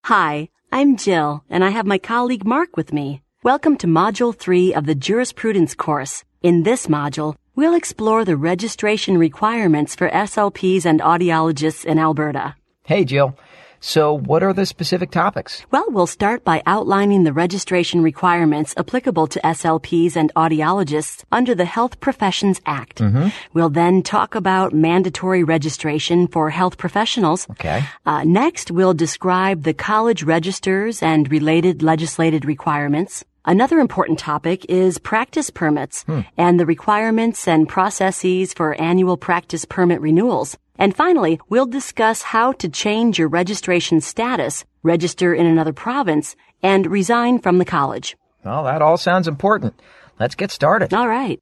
Hi, I'm Jill, and I have my colleague Mark with me. Welcome to Module 3 of the Jurisprudence course. In this module, we'll explore the registration requirements for SLPs and audiologists in Alberta. Hey, Jill. So what are the specific topics? Well, we'll start by outlining the registration requirements applicable to SLPs and audiologists under the Health Professions Act. We'll then talk about mandatory registration for health professionals. Okay. Next, we'll describe the college registers and related legislated requirements. Another important topic is practice permits and the requirements and processes for annual practice permit renewals. And finally, we'll discuss how to change your registration status, register in another province, and resign from the college. Well, that all sounds important. Let's get started. All right.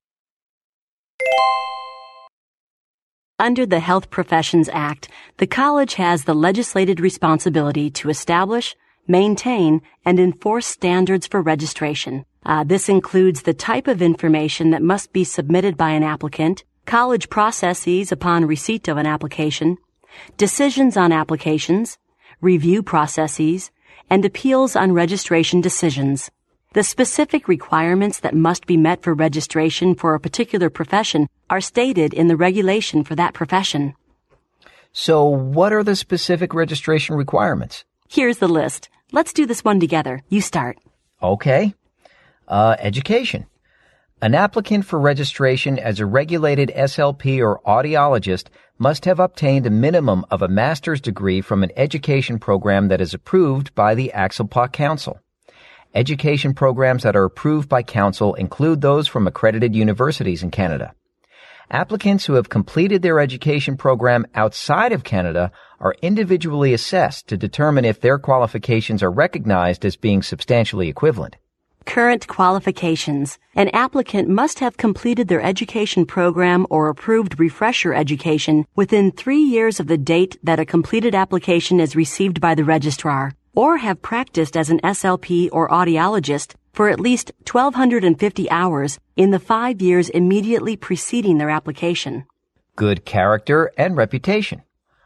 Under the Health Professions Act, the college has the legislated responsibility to establish, maintain, and enforce standards for registration. This includes the type of information that must be submitted by an applicant, college processes upon receipt of an application, decisions on applications, review processes, and appeals on registration decisions. The specific requirements that must be met for registration for a particular profession are stated in the regulation for that profession. So what are the specific registration requirements? Here's the list. Let's do this one together. You start. Okay. Education. An applicant for registration as a regulated SLP or audiologist must have obtained a minimum of a master's degree from an education program that is approved by the ACCELPA Council. Education programs that are approved by Council include those from accredited universities in Canada. Applicants who have completed their education program outside of Canada are individually assessed to determine if their qualifications are recognized as being substantially equivalent. Current qualifications. An applicant must have completed their education program or approved refresher education within 3 years of the date that a completed application is received by the registrar, or have practiced as an SLP or audiologist for at least 1,250 hours in the 5 years immediately preceding their application. Good character and reputation.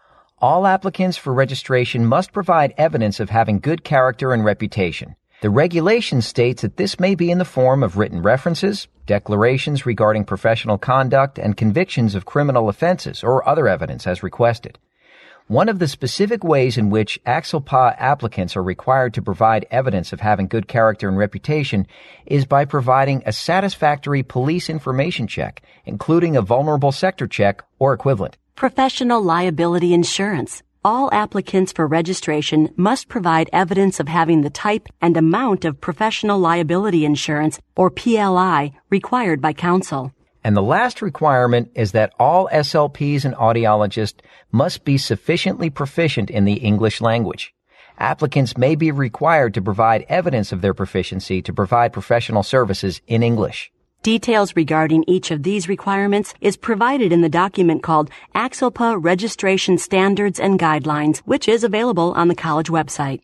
All applicants for registration must provide evidence of having good character and reputation. The regulation states that this may be in the form of written references, declarations regarding professional conduct, and convictions of criminal offenses or other evidence as requested. One of the specific ways in which ACCELPA applicants are required to provide evidence of having good character and reputation is by providing a satisfactory police information check, including a vulnerable sector check or equivalent. Professional liability insurance. All applicants for registration must provide evidence of having the type and amount of professional liability insurance, or PLI, required by Council. And the last requirement is that all SLPs and audiologists must be sufficiently proficient in the English language. Applicants may be required to provide evidence of their proficiency to provide professional services in English. Details regarding each of these requirements is provided in the document called ACCELPA Registration Standards and Guidelines, which is available on the college website.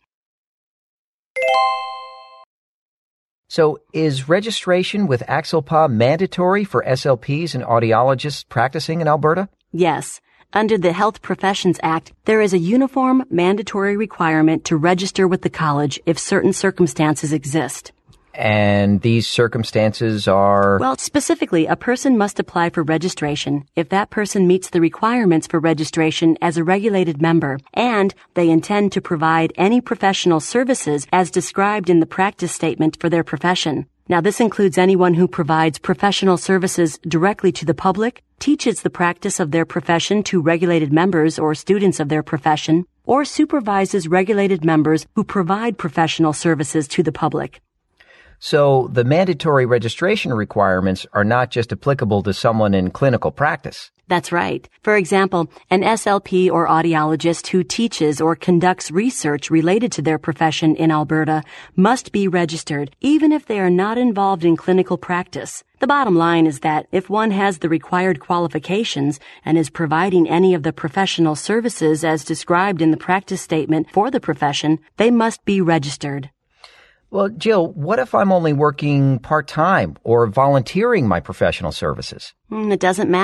So is registration with ACCELPA mandatory for SLPs and audiologists practicing in Alberta? Yes. Under the Health Professions Act, there is a uniform mandatory requirement to register with the college if certain circumstances exist. And these circumstances are? Well, specifically, a person must apply for registration if that person meets the requirements for registration as a regulated member, and they intend to provide any professional services as described in the practice statement for their profession. Now, this includes anyone who provides professional services directly to the public, teaches the practice of their profession to regulated members or students of their profession, or supervises regulated members who provide professional services to the public. So the mandatory registration requirements are not just applicable to someone in clinical practice. That's right. For example, an SLP or audiologist who teaches or conducts research related to their profession in Alberta must be registered, even if they are not involved in clinical practice. The bottom line is that if one has the required qualifications and is providing any of the professional services as described in the practice statement for the profession, they must be registered. Well, Jill, what if I'm only working part-time or volunteering my professional services? It doesn't matter.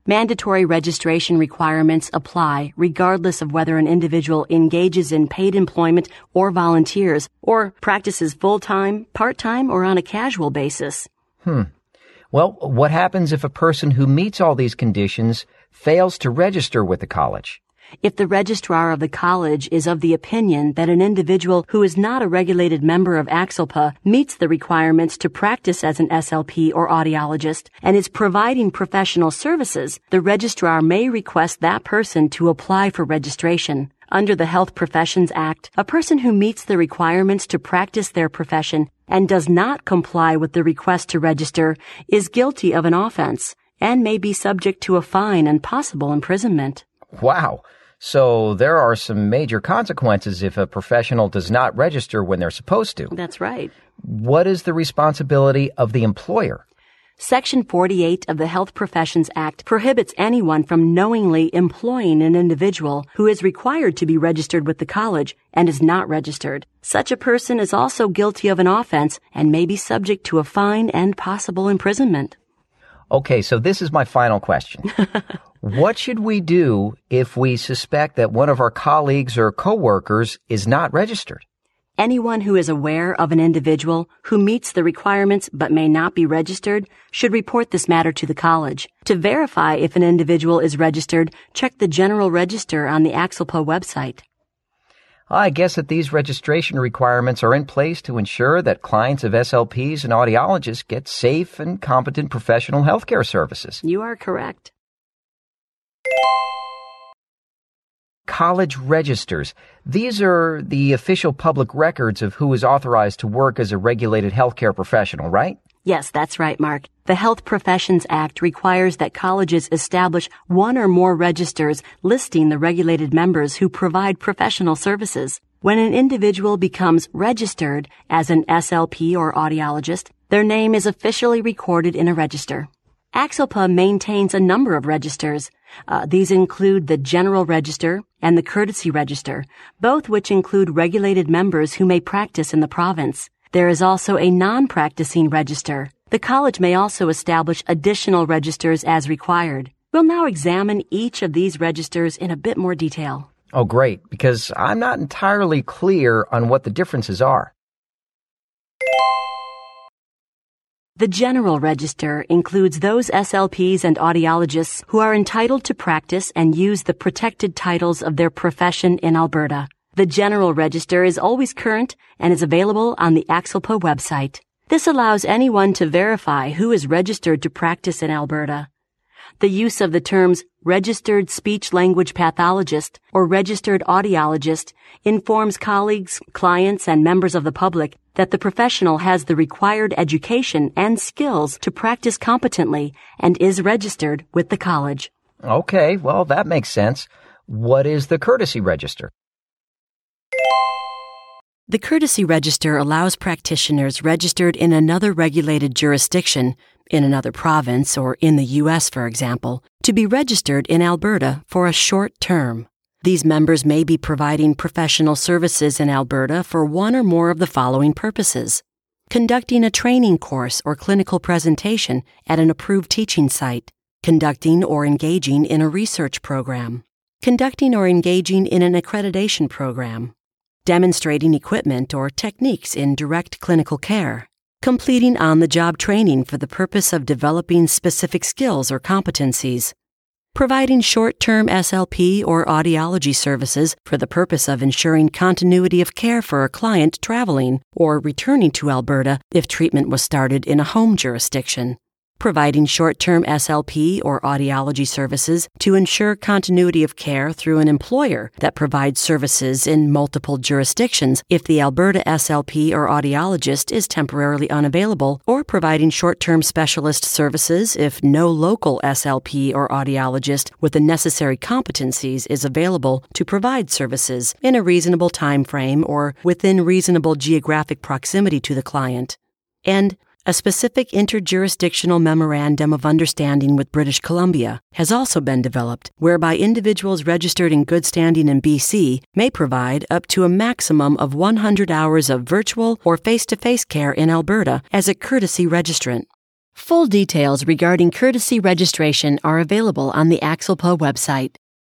Mandatory registration requirements apply regardless of whether an individual engages in paid employment or volunteers, or practices full-time, part-time, or on a casual basis. Well, what happens if a person who meets all these conditions fails to register with the college? If the registrar of the college is of the opinion that an individual who is not a regulated member of AXLPA meets the requirements to practice as an SLP or audiologist and is providing professional services, the registrar may request that person to apply for registration. Under the Health Professions Act, a person who meets the requirements to practice their profession and does not comply with the request to register is guilty of an offense and may be subject to a fine and possible imprisonment. Wow. So there are some major consequences if a professional does not register when they're supposed to. That's right. What is the responsibility of the employer? Section 48 of the Health Professions Act prohibits anyone from knowingly employing an individual who is required to be registered with the college and is not registered. Such a person is also guilty of an offense and may be subject to a fine and possible imprisonment. Okay, so this is my final question. What should we do if we suspect that one of our colleagues or coworkers is not registered? Anyone who is aware of an individual who meets the requirements but may not be registered should report this matter to the college. To verify if an individual is registered, check the General Register on the AXLPA website. I guess that these registration requirements are in place to ensure that clients of SLPs and audiologists get safe and competent professional healthcare services. You are correct. College registers. These are the official public records of who is authorized to work as a regulated healthcare professional, right? Yes, that's right, Mark. The Health Professions Act requires that colleges establish one or more registers listing the regulated members who provide professional services. When an individual becomes registered as an SLP or audiologist, their name is officially recorded in a register. AXLPA maintains a number of registers. These include the General Register and the Courtesy Register, both which include regulated members who may practice in the province. There is also a non-practicing register. The college may also establish additional registers as required. We'll now examine each of these registers in a bit more detail. Oh, great, because I'm not entirely clear on what the differences are. The General Register includes those SLPs and audiologists who are entitled to practice and use the protected titles of their profession in Alberta. The General Register is always current and is available on the AXLPA website. This allows anyone to verify who is registered to practice in Alberta. The use of the terms registered speech-language pathologist or registered audiologist informs colleagues, clients, and members of the public that the professional has the required education and skills to practice competently and is registered with the college. Okay, well, that makes sense. What is the Courtesy Register? The Courtesy Register allows practitioners registered in another regulated jurisdiction, in another province or in the U.S., for example, to be registered in Alberta for a short term. These members may be providing professional services in Alberta for one or more of the following purposes: conducting a training course or clinical presentation at an approved teaching site, conducting or engaging in a research program, conducting or engaging in an accreditation program, demonstrating equipment or techniques in direct clinical care, completing on-the-job training for the purpose of developing specific skills or competencies, providing short-term SLP or audiology services for the purpose of ensuring continuity of care for a client traveling or returning to Alberta if treatment was started in a home jurisdiction, providing short-term SLP or audiology services to ensure continuity of care through an employer that provides services in multiple jurisdictions if the Alberta SLP or audiologist is temporarily unavailable, or providing short-term specialist services if no local SLP or audiologist with the necessary competencies is available to provide services in a reasonable time frame or within reasonable geographic proximity to the client. And a specific interjurisdictional memorandum of understanding with British Columbia has also been developed, whereby individuals registered in good standing in BC may provide up to a maximum of 100 hours of virtual or face-to-face care in Alberta as a courtesy registrant. Full details regarding courtesy registration are available on the AXLPA website.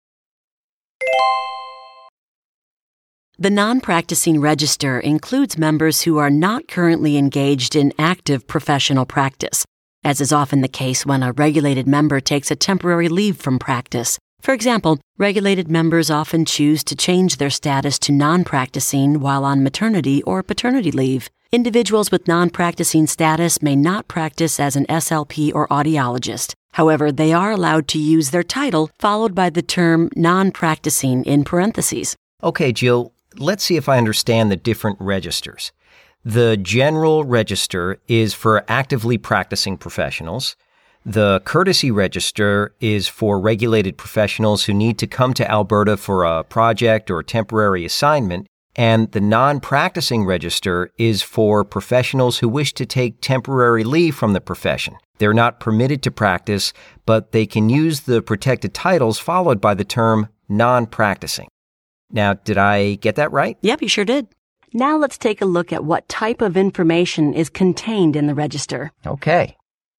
The non-practicing register includes members who are not currently engaged in active professional practice, as is often the case when a regulated member takes a temporary leave from practice. For example, regulated members often choose to change their status to non-practicing while on maternity or paternity leave. Individuals with non-practicing status may not practice as an SLP or audiologist. However, they are allowed to use their title followed by the term non-practicing in parentheses. Okay, Jill, let's see if I understand the different registers. The general register is for actively practicing professionals. The courtesy register is for regulated professionals who need to come to Alberta for a project or temporary assignment. And the non-practicing register is for professionals who wish to take temporary leave from the profession. They're not permitted to practice, but they can use the protected titles followed by the term non-practicing. Now, did I get that right? Yep, you sure did. Now let's take a look at what type of information is contained in the register. Okay.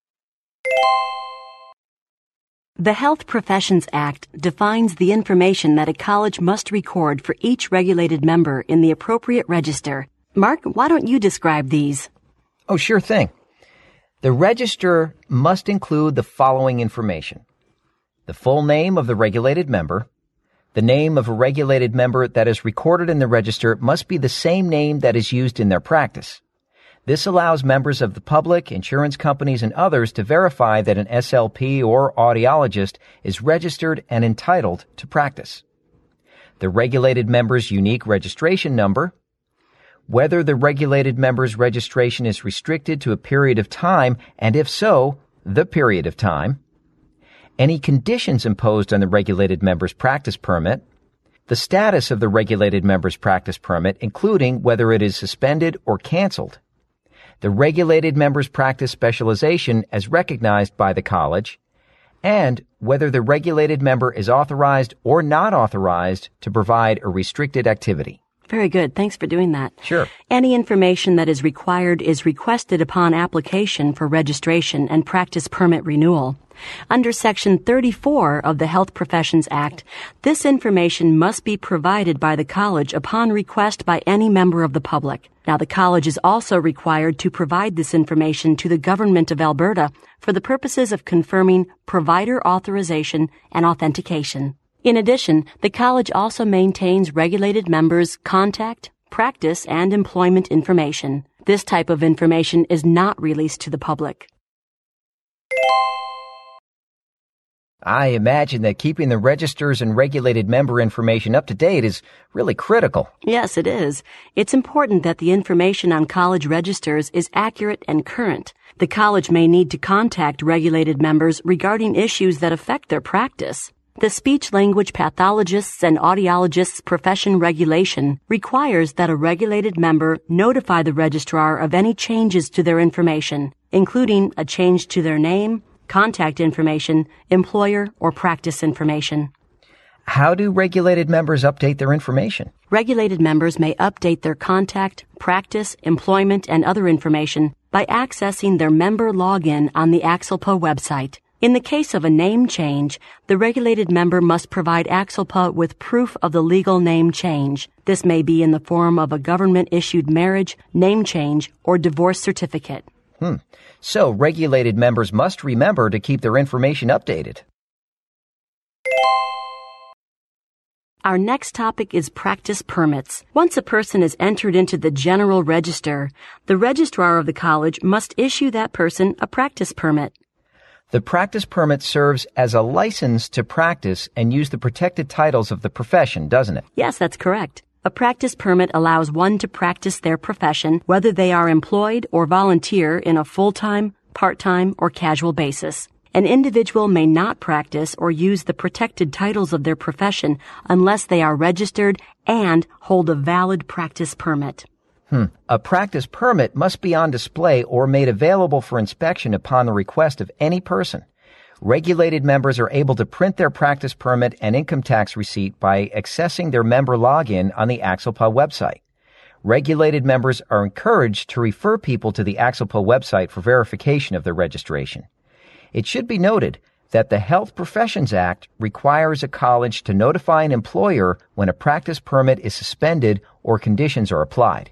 The Health Professions Act defines the information that a college must record for each regulated member in the appropriate register. Mark, why don't you describe these? Oh, sure thing. The register must include the following information: the full name of the regulated member. The name of a regulated member that is recorded in the register must be the same name that is used in their practice. This allows members of the public, insurance companies, and others to verify that an SLP or audiologist is registered and entitled to practice. The regulated member's unique registration number, whether the regulated member's registration is restricted to a period of time, and if so, the period of time, any conditions imposed on the regulated member's practice permit, the status of the regulated member's practice permit, including whether it is suspended or canceled, the regulated member's practice specialization as recognized by the college, and whether the regulated member is authorized or not authorized to provide a restricted activity. Very good. Thanks for doing that. Sure. Any information that is required is requested upon application for registration and practice permit renewal. Under Section 34 of the Health Professions Act, this information must be provided by the college upon request by any member of the public. Now, the college is also required to provide this information to the Government of Alberta for the purposes of confirming provider authorization and authentication. In addition, the college also maintains regulated members' contact, practice, and employment information. This type of information is not released to the public. I imagine that keeping the registers and regulated member information up to date is really critical. Yes, it is. It's important that the information on college registers is accurate and current. The college may need to contact regulated members regarding issues that affect their practice. The Speech-Language Pathologists and Audiologists Profession Regulation requires that a regulated member notify the registrar of any changes to their information, including a change to their name, contact information, employer, or practice information. How do regulated members update their information? Regulated members may update their contact, practice, employment, and other information by accessing their member login on the AXLPA website. In the case of a name change, the regulated member must provide AXLPA with proof of the legal name change. This may be in the form of a government-issued marriage, name change, or divorce certificate. So regulated members must remember to keep their information updated. Our next topic is practice permits. Once a person is entered into the general register, the registrar of the college must issue that person a practice permit. The practice permit serves as a license to practice and use the protected titles of the profession, doesn't it? Yes, that's correct. A practice permit allows one to practice their profession, whether they are employed or volunteer in a full-time, part-time, or casual basis. An individual may not practice or use the protected titles of their profession unless they are registered and hold a valid practice permit. A practice permit must be on display or made available for inspection upon the request of any person. Regulated members are able to print their practice permit and income tax receipt by accessing their member login on the AXLPA website. Regulated members are encouraged to refer people to the AXLPA website for verification of their registration. It should be noted that the Health Professions Act requires a college to notify an employer when a practice permit is suspended or conditions are applied.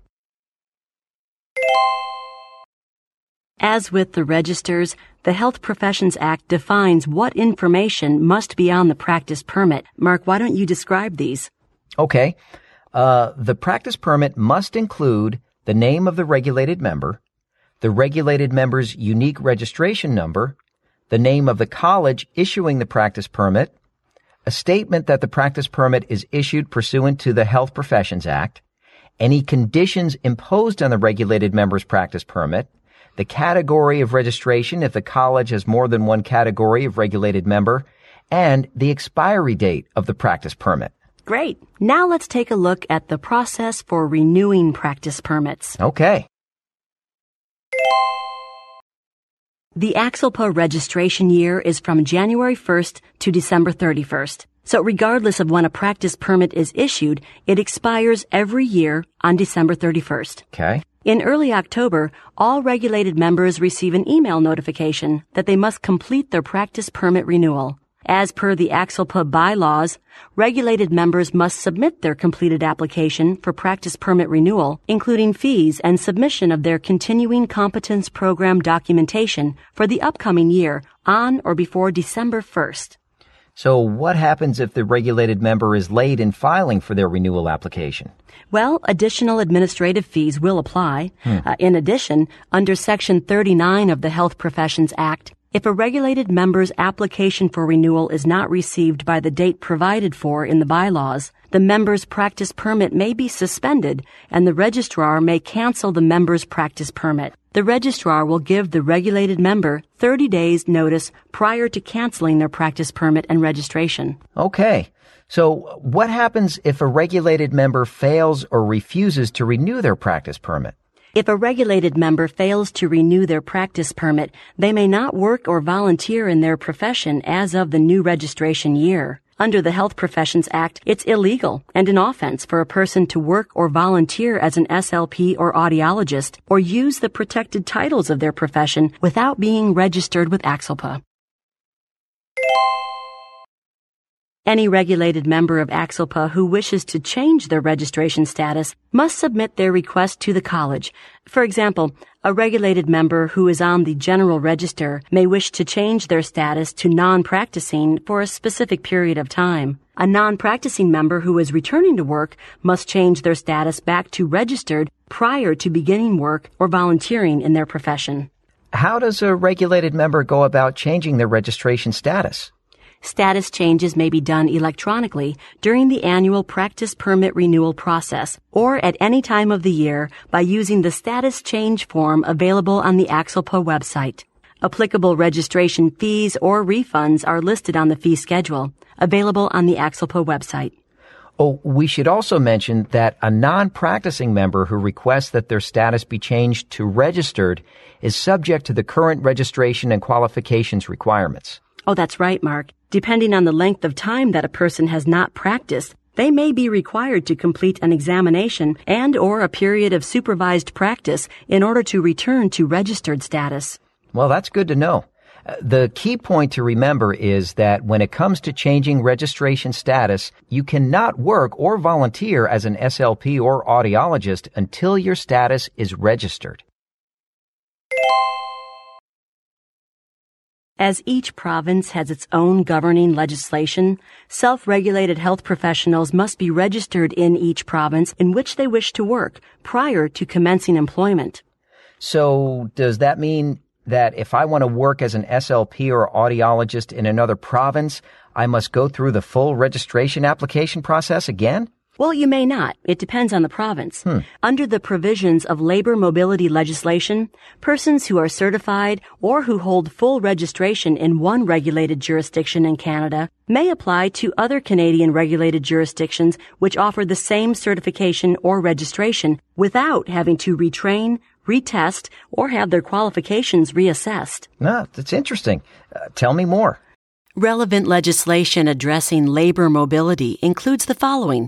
As with the registers, the Health Professions Act defines what information must be on the practice permit. Mark, why don't you describe these? Okay. The practice permit must include the name of the regulated member, the regulated member's unique registration number, the name of the college issuing the practice permit, a statement that the practice permit is issued pursuant to the Health Professions Act, any conditions imposed on the regulated member's practice permit, the category of registration if the college has more than one category of regulated member, and the expiry date of the practice permit. Great. Now let's take a look at the process for renewing practice permits. Okay. The AXLPA registration year is from January 1st to December 31st. So regardless of when a practice permit is issued, it expires every year on December 31st. Okay. In early October, all regulated members receive an email notification that they must complete their practice permit renewal. As per the AXLPA bylaws, regulated members must submit their completed application for practice permit renewal, including fees and submission of their continuing competence program documentation for the upcoming year on or before December 1st. So what happens if the regulated member is late in filing for their renewal application? Well, additional administrative fees will apply. In addition, under Section 39 of the Health Professions Act, if a regulated member's application for renewal is not received by the date provided for in the bylaws, the member's practice permit may be suspended and the registrar may cancel the member's practice permit. The registrar will give the regulated member 30 days notice prior to canceling their practice permit and registration. Okay. So what happens if a regulated member fails or refuses to renew their practice permit? If a regulated member fails to renew their practice permit, they may not work or volunteer in their profession as of the new registration year. Under the Health Professions Act, it's illegal and an offense for a person to work or volunteer as an SLP or audiologist or use the protected titles of their profession without being registered with AXLPA. Any regulated member of AXLPA who wishes to change their registration status must submit their request to the college. For example, a regulated member who is on the general register may wish to change their status to non-practicing for a specific period of time. A non-practicing member who is returning to work must change their status back to registered prior to beginning work or volunteering in their profession. How does a regulated member go about changing their registration status? Status changes may be done electronically during the annual practice permit renewal process or at any time of the year by using the status change form available on the AXLPA website. Applicable registration fees or refunds are listed on the fee schedule, available on the AXLPA website. Oh, we should also mention that a non-practicing member who requests that their status be changed to registered is subject to the current registration and qualifications requirements. Oh, that's right, Mark. Depending on the length of time that a person has not practiced, they may be required to complete an examination and or a period of supervised practice in order to return to registered status. Well, that's good to know. The key point to remember is that when it comes to changing registration status, you cannot work or volunteer as an SLP or audiologist until your status is registered. As each province has its own governing legislation, self-regulated health professionals must be registered in each province in which they wish to work prior to commencing employment. So does that mean that if I want to work as an SLP or audiologist in another province, I must go through the full registration application process again? Well, you may not. It depends on the province. Under the provisions of labor mobility legislation, persons who are certified or who hold full registration in one regulated jurisdiction in Canada may apply to other Canadian regulated jurisdictions which offer the same certification or registration without having to retrain, retest, or have their qualifications reassessed. That's interesting. Tell me more. Relevant legislation addressing labor mobility includes the following: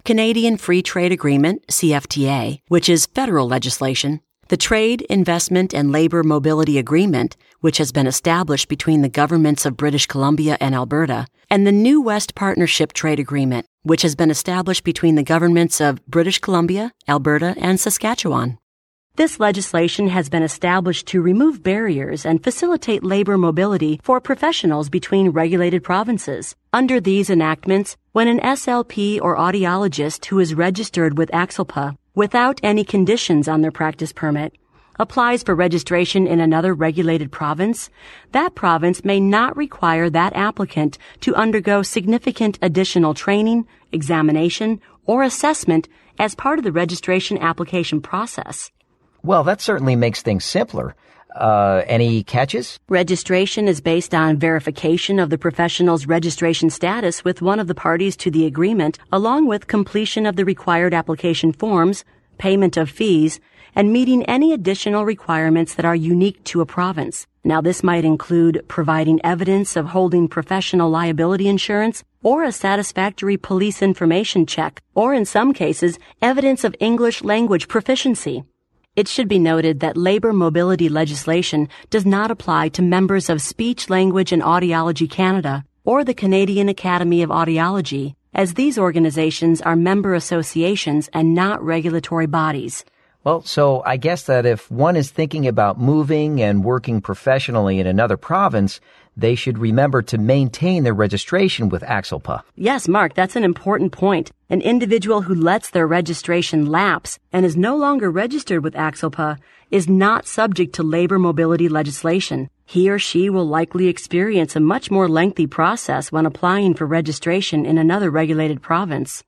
Canadian Free Trade Agreement, CFTA, which is federal legislation, the Trade, Investment, and Labor Mobility Agreement, which has been established between the governments of British Columbia and Alberta, and the New West Partnership Trade Agreement, which has been established between the governments of British Columbia, Alberta, and Saskatchewan. This legislation has been established to remove barriers and facilitate labor mobility for professionals between regulated provinces. Under these enactments, when an SLP or audiologist who is registered with ACCELPA without any conditions on their practice permit applies for registration in another regulated province, that province may not require that applicant to undergo significant additional training, examination, or assessment as part of the registration application process. Well, that certainly makes things simpler. Any catches? Registration is based on verification of the professional's registration status with one of the parties to the agreement, along with completion of the required application forms, payment of fees, and meeting any additional requirements that are unique to a province. Now, this might include providing evidence of holding professional liability insurance or a satisfactory police information check, or in some cases, evidence of English language proficiency. It should be noted that labor mobility legislation does not apply to members of Speech, Language, and Audiology Canada or the Canadian Academy of Audiology, as these organizations are member associations and not regulatory bodies. Well, so I guess that if one is thinking about moving and working professionally in another province, they should remember to maintain their registration with ACCELPA. Yes, Mark, that's an important point. An individual who lets their registration lapse and is no longer registered with ACCELPA is not subject to labor mobility legislation. He or she will likely experience a much more lengthy process when applying for registration in another regulated province.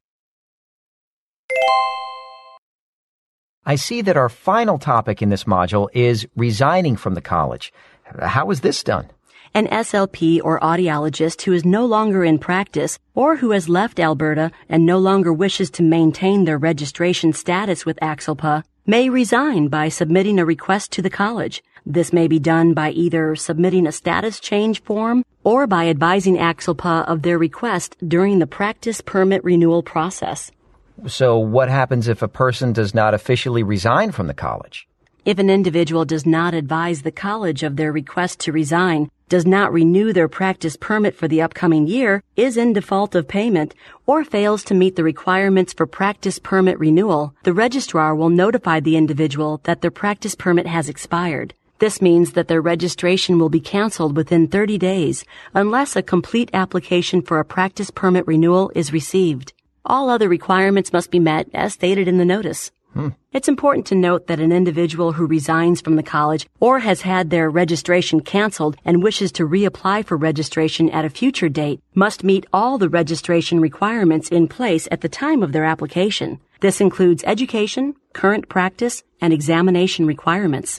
I see that our final topic in this module is resigning from the college. How is this done? An SLP or audiologist who is no longer in practice or who has left Alberta and no longer wishes to maintain their registration status with ACCELPA may resign by submitting a request to the college. This may be done by either submitting a status change form or by advising ACCELPA of their request during the practice permit renewal process. So what happens if a person does not officially resign from the college? If an individual does not advise the college of their request to resign, does not renew their practice permit for the upcoming year, is in default of payment, or fails to meet the requirements for practice permit renewal, the registrar will notify the individual that their practice permit has expired. This means that their registration will be canceled within 30 days unless a complete application for a practice permit renewal is received. All other requirements must be met as stated in the notice. It's important to note that an individual who resigns from the college or has had their registration canceled and wishes to reapply for registration at a future date must meet all the registration requirements in place at the time of their application. This includes education, current practice, and examination requirements.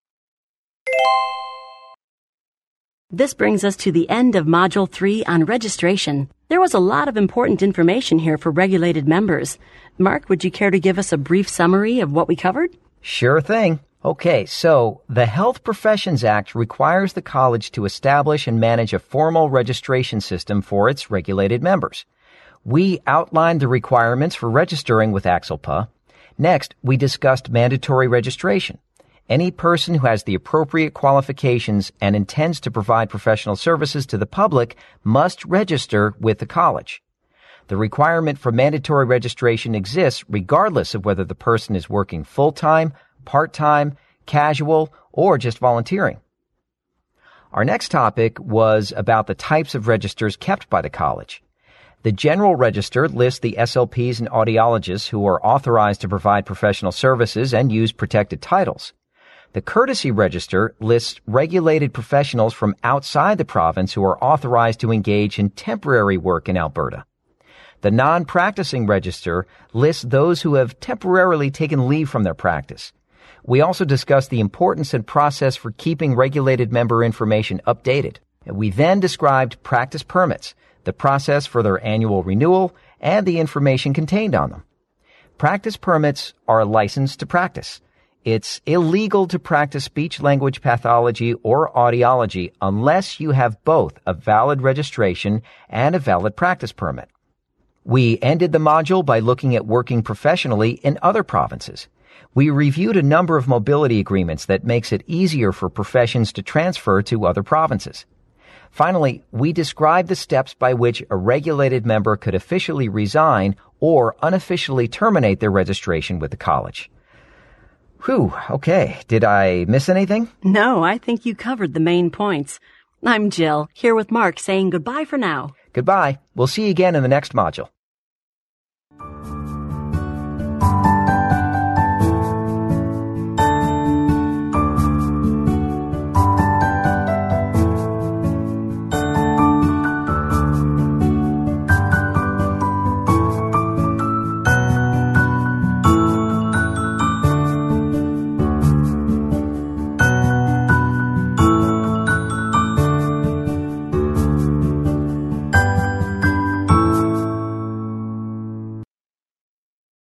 This brings us to the end of Module 3 on registration. There was a lot of important information here for regulated members. Mark, would you care to give us a brief summary of what we covered? Sure thing. Okay, so the Health Professions Act requires the college to establish and manage a formal registration system for its regulated members. We outlined the requirements for registering with ACCELPA. Next, we discussed mandatory registration. Any person who has the appropriate qualifications and intends to provide professional services to the public must register with the college. The requirement for mandatory registration exists regardless of whether the person is working full-time, part-time, casual, or just volunteering. Our next topic was about the types of registers kept by the college. The General Register lists the SLPs and audiologists who are authorized to provide professional services and use protected titles. The Courtesy Register lists regulated professionals from outside the province who are authorized to engage in temporary work in Alberta. The Non-Practicing Register lists those who have temporarily taken leave from their practice. We also discussed the importance and process for keeping regulated member information updated. We then described practice permits, the process for their annual renewal, and the information contained on them. Practice permits are a license to practice. It's illegal to practice speech-language pathology or audiology unless you have both a valid registration and a valid practice permit. We ended the module by looking at working professionally in other provinces. We reviewed a number of mobility agreements that makes it easier for professions to transfer to other provinces. Finally, we described the steps by which a regulated member could officially resign or unofficially terminate their registration with the college. Whew, okay. Did I miss anything? No, I think you covered the main points. I'm Jill, here with Mark saying goodbye for now. Goodbye. We'll see you again in the next module.